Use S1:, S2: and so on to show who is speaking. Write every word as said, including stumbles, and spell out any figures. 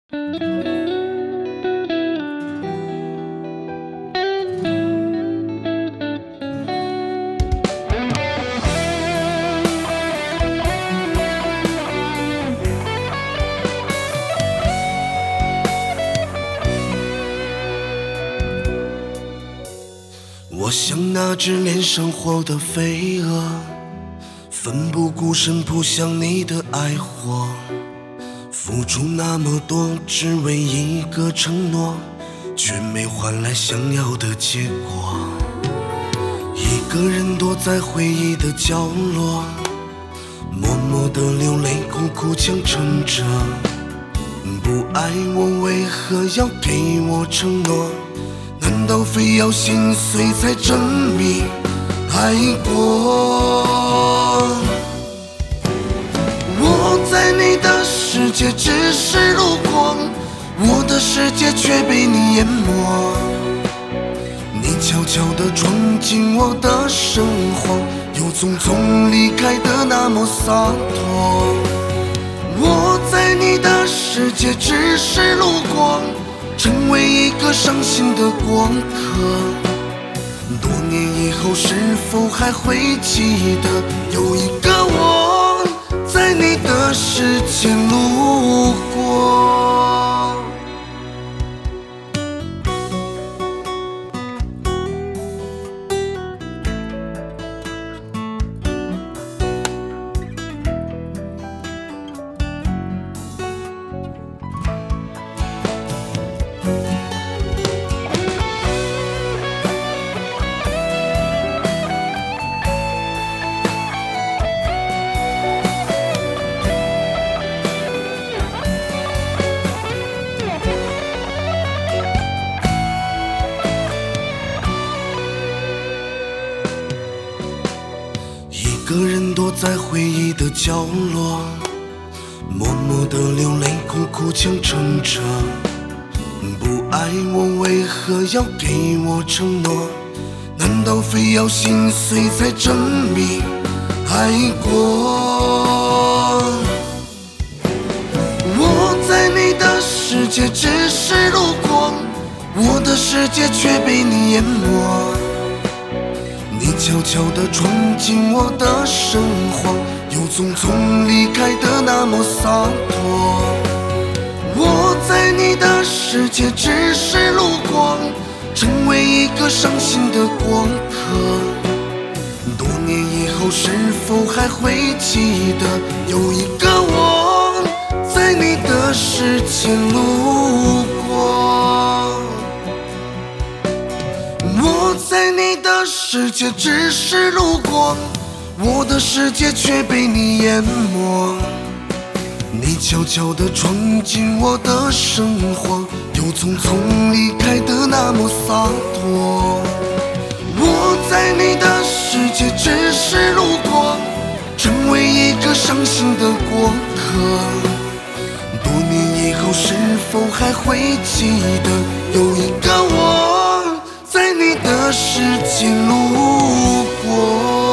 S1: 我像那只脸上活的飞蛾，奋不顾身扑向你的爱火，付出那么多，只为一个承诺，却没换来想要的结果。一个人躲在回忆的角落，默默地流泪，苦苦强撑着。不爱我，为何要给我承诺？难道非要心碎才证明爱过？我在你的世界只是路过，我的世界却被你淹没。你悄悄地闯进我的生活，又匆匆离开的那么洒脱。我在你的世界只是路过，成为一个伤心的过客。多年以后，是否还会记得有一个我在你的世界路过？一个人躲在回忆的角落，默默地流泪，苦苦强撑着。不爱我，为何要给我承诺？难道非要心碎才证明爱过？我在你的世界只是路过，我的世界却被你淹没。你悄悄地闯进我的生活，又匆匆离开的那么洒脱。我在你的世界只是路过，成为一个伤心的过客。多年以后，是否还会记得有一个我在你的世界路过？我在你的世界只是路过，我的世界却被你淹没。你悄悄地闯进我的生活，又匆匆离开的那么洒脱。我在你的世界只是路过，成为一个伤心的过客。多年以后，是否还会记得有一个我在你的世界路过？